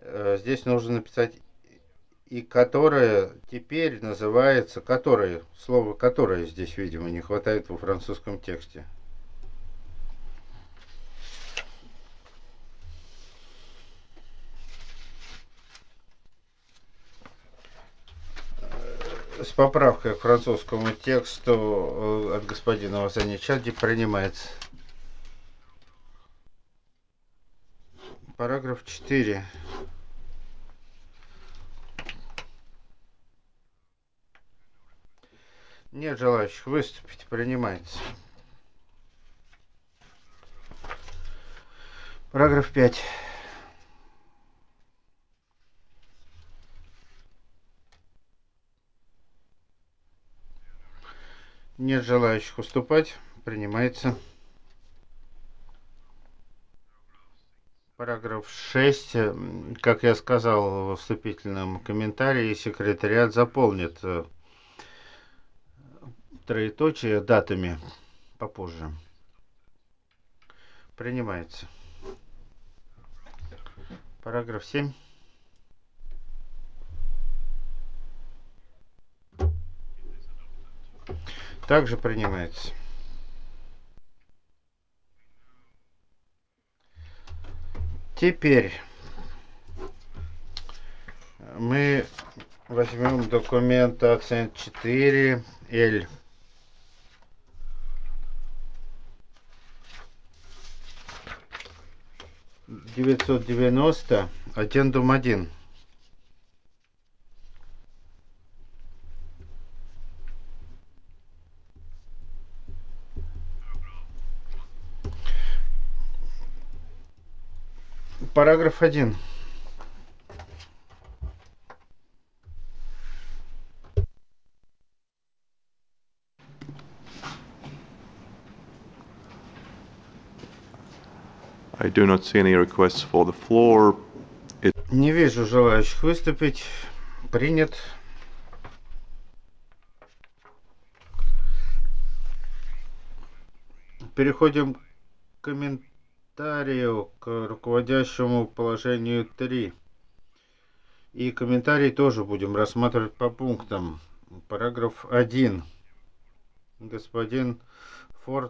Здесь нужно написать и которое теперь называется которое. Слово которое здесь, видимо, не хватает во французском тексте. С поправкой к французскому тексту от господина Васаничади принимается. Параграф 4. Нет желающих выступить. Принимается. Параграф 5. Нет желающих выступать. Принимается. Параграф 6. Как я сказал в вступительном комментарии, секретариат заполнит троеточие датами попозже. Принимается. Параграф 7. Также принимается. Теперь мы возьмем документ АЦ4 L 990 аддендум 1. Параграф 1. I do not see any requests for the floor. Не вижу желающих выступить. Принят. Переходим к комментарию к руководящему положению 3. И комментарий тоже будем рассматривать по пунктам. Параграф 1. Господин Форд